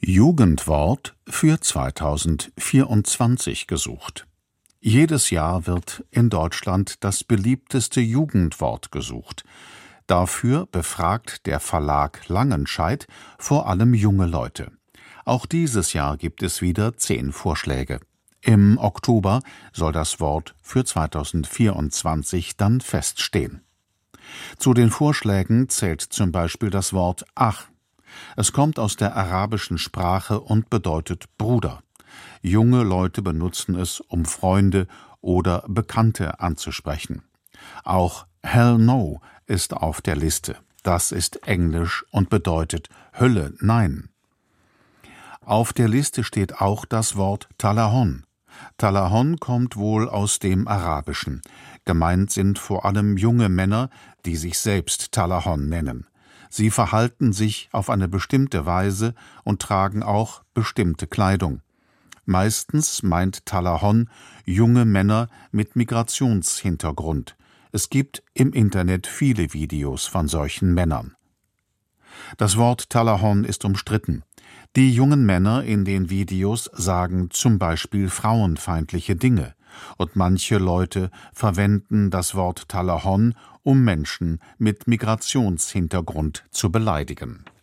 Jugendwort für 2024 gesucht. Jedes Jahr wird in Deutschland das beliebteste Jugendwort gesucht. Dafür befragt der Verlag Langenscheidt vor allem junge Leute. Auch dieses Jahr gibt es wieder 10 Vorschläge. Im Oktober soll das Wort für 2024 dann feststehen. Zu den Vorschlägen zählt zum Beispiel das Wort Ach. Es kommt aus der arabischen Sprache und bedeutet Bruder. Junge Leute benutzen es, um Freunde oder Bekannte anzusprechen. Auch Hell No ist auf der Liste. Das ist Englisch und bedeutet Hölle, nein. Auf der Liste steht auch das Wort Talahon. Talahon kommt wohl aus dem Arabischen. Gemeint sind vor allem junge Männer, die sich selbst Talahon nennen. Sie verhalten sich auf eine bestimmte Weise und tragen auch bestimmte Kleidung. Meistens meint Talahon junge Männer mit Migrationshintergrund. Es gibt im Internet viele Videos von solchen Männern. Das Wort Talahon ist umstritten. Die jungen Männer in den Videos sagen zum Beispiel frauenfeindliche Dinge, und manche Leute verwenden das Wort Talahon, um Menschen mit Migrationshintergrund zu beleidigen.